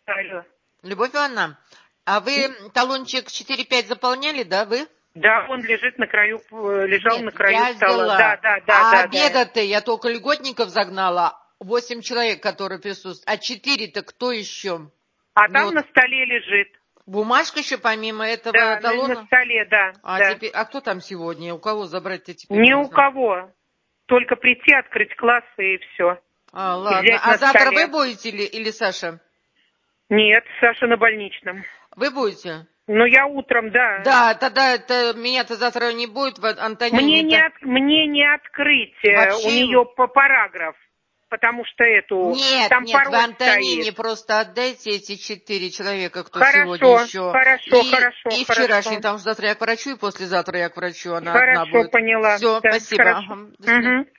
Алло. Любовь Ивановна, а вы талончик 4-5 заполняли, да, вы? Да, он лежит на краю, лежал Нет, на краю я стола. взяла. Да. Обеда-то я только льготников загнала, 8 человек, которые присутствуют. А 4-то кто еще? А Мне там вот на столе лежит. бумажка еще помимо этого Да, на талона? столе, да. Теперь, кто там сегодня? У кого забрать-то теперь Ни у можно? кого. Только прийти, открыть классы и все. Ладно. Взять А на завтра столе. вы будете или Саша? Нет, Саша на больничном. Вы будете? Ну, я утром, да. Да, тогда меня-то завтра не будет, Антонине. Мне не открыть Вообще... у нее по параграф, потому что Нет, там вы пароль Антонине стоит. просто отдайте эти 4 человека, кто сегодня Хорошо, еще. хорошо. И вчерашний, потому что завтра я к врачу, и послезавтра я к врачу, она одна Хорошо, будет. поняла. Все, Да, спасибо. хорошо. Ага, до свидания. Угу.